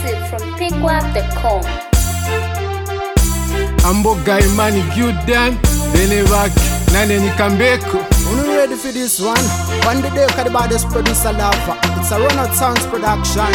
Exclusive from pickwap.com. Amboga imani Gyudan, Benevak, Nane Nikambeko. When we ready for this one the day the baddest producer Lava. It's a Run Out Sounds production.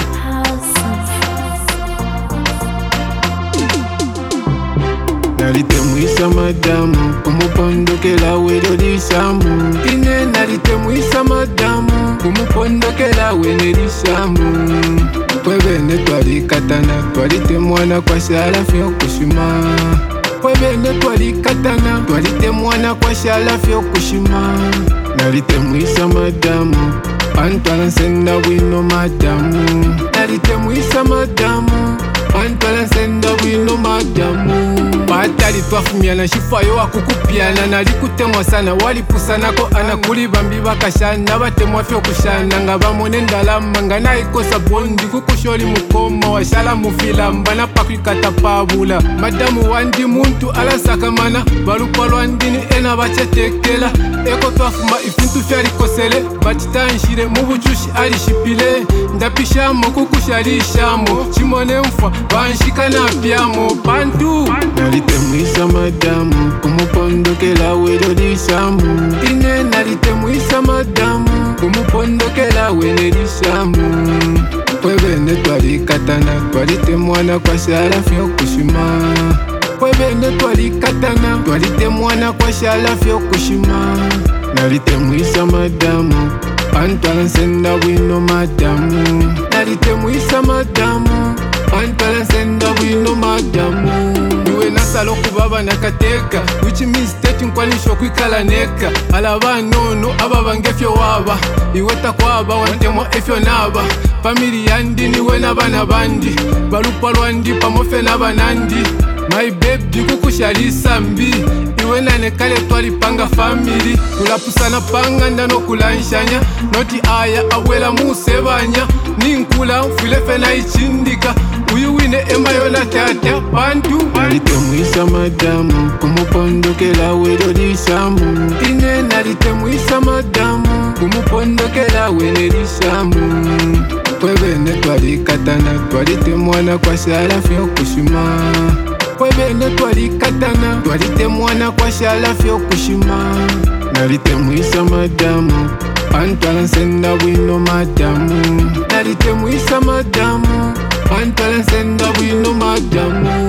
Nalitemwisa madamu, kumupondokela welo lisamu. Ine nalitemwisa madamu, kumupondokela wene lisamu. Kwebene twalikatana, twalitemwana kwa shala fyo kushima. Kwebene twalikatana, twalitemwana kwa shala fyo kushima. Nalitemwisa madamu, pantwala nsenda wino madamu. Nalitemwisa madamu, pantwala nsenda wino madamu. Patali twafumiana shifayo wakukupiana. Nalikutemwa sana walipusanako anakuli bambi bakashana. Batemwa fyo kushana nga bamone ndalama. Nga naikosa bondi kukusholi mukoma. Washala mufilamba na pakwikata pabula. Madamu wandi muntu alasakamana. Balupa lwandini ena bachetekela. Eko twafuma ifintu fyalikosele. Batitanshire mubuchushi alishipile. Ndapishamo kukushalishamo. Chimone mfa banshika na pyamo. Pantu nalitemwisa madamu, kumupondokela welo lisamu. Ine nalitemwisa madamu, kumupondokela wene lisamu. Kwebene twalikatana, twalitemwana kwa shala fyo kushima. Kwebene twalikatana, twalitemwana kwa shala fyo kushima. Nalitemwisa madamu, pantwala nsenda wino madamu. Nalitemwisa madamu, pantwala nsenda wino madamu. Niwe nasalo kubaba nakateka, which means teti nkwanisho kwikala neka. Alaba nono aba bangefyo waba, iweta kwaba wantemwa efyo naba. Family yandi niwe nabana bandi, balupa lwandi pamofe nabanandi. My baby kukushalisa mbi, iwe nane kale twalipanga family. Kulapusana panga ndano kulanshanya, noti aya awela musebanya. Ninkula mfilefe na ichindika, uyuwine emba yona tata pantu. Nalitemwisa madamu, kumupondokela welo lisamu. Ine nalitemwisa madamu, kumupondokela wene lisamu. Kwebene twalikatana, twalitemwana kwa shala fyo kushima. Kwebene twalikatana, twalitemwana kwa shala fyo kushima. Nalitemwisa madamu, pantwala nsenda wino madamu. Nalitemwisa madamu, pantwala nsenda wino madamu.